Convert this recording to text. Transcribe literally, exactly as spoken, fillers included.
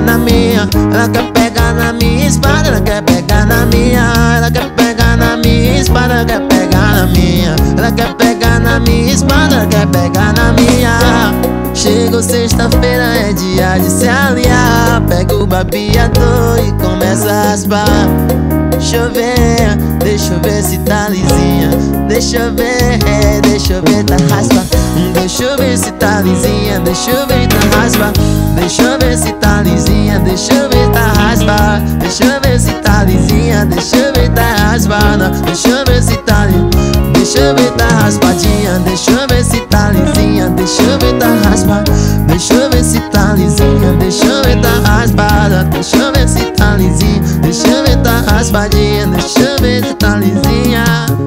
pegar na minha, ela quer pegar na minha espada, ela quer pegar na minha, ela quer pegar na minha espada, ela quer pegar na minha, ela quer pegar na minha espada, ela quer pegar na minha. Chegou sexta-feira, é dia de se aliar. Pega o babeador e começa a raspar. Deixa eu ver, deixa eu ver se tá lisinha. Deixa eu ver, deixa eu ver, tá raspa. Deixa eu ver se tá lisinha. Deixa eu ver, tá raspa. Deixa eu ver se tá lisinha. Deixa eu ver, tá raspa. Deixa eu ver se tá lisinha. Deixa eu ver, tá raspada. Deixa eu ver se tá lisinha. Deixa eu ver, tá raspadinha. Deixa eu ver se tá lisinha. Deixa eu ver, tá raspa. Deixa eu ver se tá lisinha. Deixa eu ver, tá raspada. Deixa eu ver se tá lisinha. Deixa eu ver, tá raspadinha. Deixa eu ver se tá lisinha.